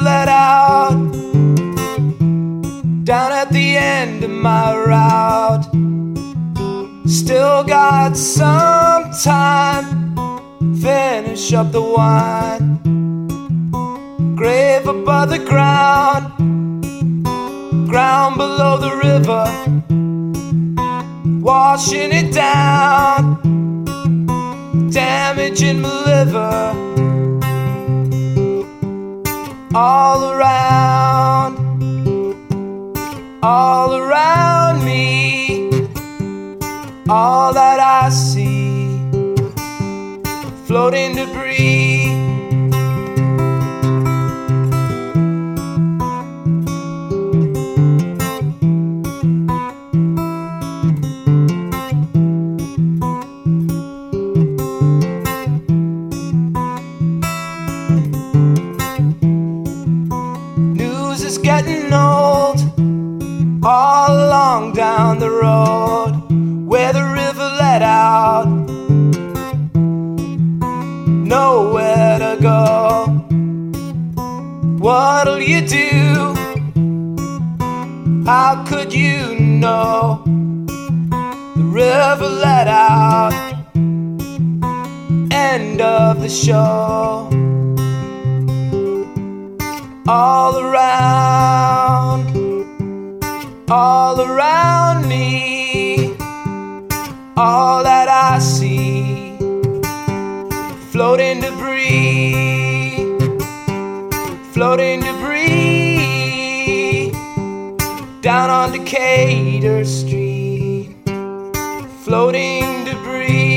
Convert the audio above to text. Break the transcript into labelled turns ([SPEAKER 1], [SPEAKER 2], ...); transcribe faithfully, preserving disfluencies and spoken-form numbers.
[SPEAKER 1] let out down at the end of my route. Still got some time, finish up the wine. Grave above the ground, ground below the river, washing it down, damaging my liver. All around, all around me, all that I see, floating debris. News is getting old, all along down the road where the river let out, nowhere to go. What'll you do? How could you know? The river let out, end of the show. All around, all around me, all that I see, floating debris, floating debris, down on Decatur Street, floating debris.